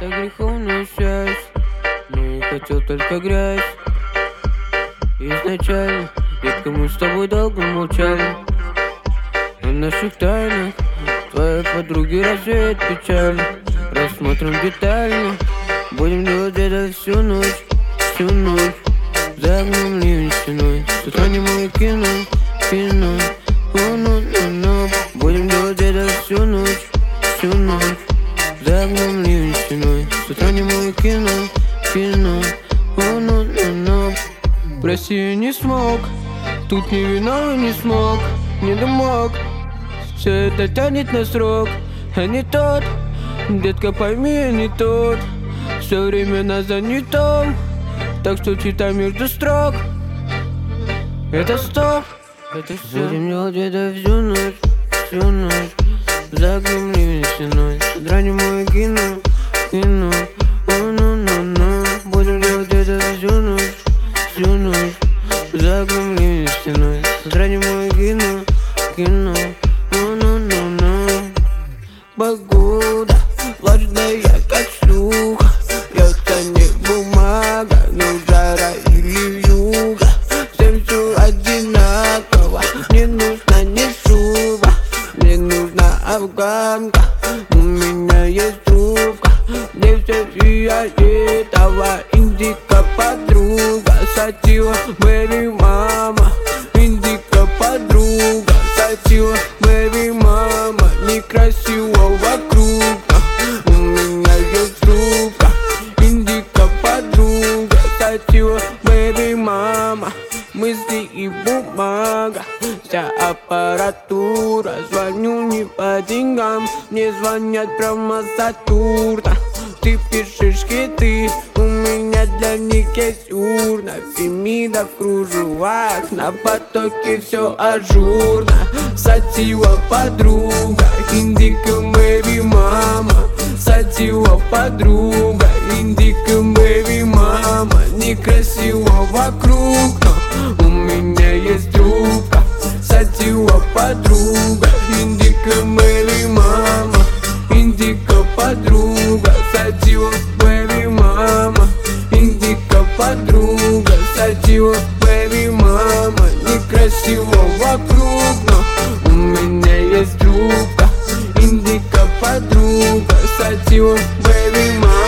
Это греховная связь, но я хотел только грязь. Изначально, детка, мы с тобой долго молчали о наших тайнах. Твои подруги развеют печаль. Рассмотрим детально. Будем делать это всю ночь, всю ночь. За окном ливень стеной. С утра не мое кино, кино. О-ну-ну-ну. Будем делать это всю ночь, всю ночь. За окном ливень стеной. С утра не мое кино, кино. О-ну-ну-ну. В России не смог, тут не виновен, не смог, не домог. Все это тянет на срок, а не тот. Детка, пойми, я не тот. Все время на занятом, так что читай между строк. Это стоп, это все. Будем делать это всю ночь, всю ночь. За окном ливень стеной. С утра не мое кино, кино. О-ну-ну-ну. Будем делать это всю ночь, всю ночь. За окном ливень стеной. С утра не мое кино, кино. О-ну-ну-ну. Погода влажная, как шлюха. Это не бумага, но жара или вьюга. Всем все одинаково. Мне нужна не шуба, мне нужна афганка. У меня есть трубка, мне все фиолетово. Индика подруга, сатива, бэби мама. Индика подруга, сатива, бэби мама. Некрасиво вокруг, у меня есть трубка. Индика подруга, сатива, бэби мама. Мысли и бумага, вся аппаратура. Звоню не по деньгам, мне звонят прямо с Сатурна. Ты пишешь хиты, у меня для них есть урна. Фемида в кружевах, на потоке все ажурно. Сатива подруга, индика бэби мама. Сатива подруга, индика бэби мама. Некрасиво вокруг, но у меня есть трубка. Сатива подруга, индика бэби мама. Индика подруга, сатива бэби мама. Индика подруга, сатива бэби мама. Некрасиво вокруг, но у меня есть трубка. Индика подруга, сатива бэби мама.